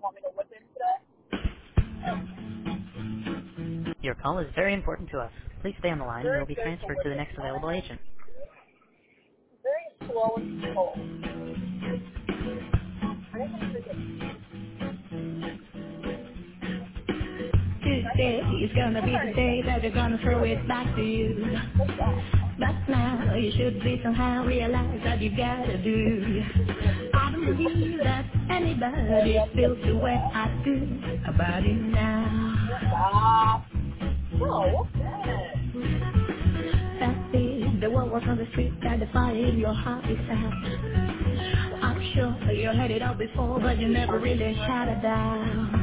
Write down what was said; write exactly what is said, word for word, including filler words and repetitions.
Your call is very important to us. Please stay on the line and you'll be transferred to the next available agent. Very slow and cold. I don't want to drink it. Tuesday is gonna be the day that they're gonna throw it back to you. What's that? But now you should be somehow realize that you gotta do. I don't believe that anybody feels the way I do about it now. Stop. No, what's that? That is the world was on the street that defying your heart is out. I'm sure you had it all before, but you never really had a doubt.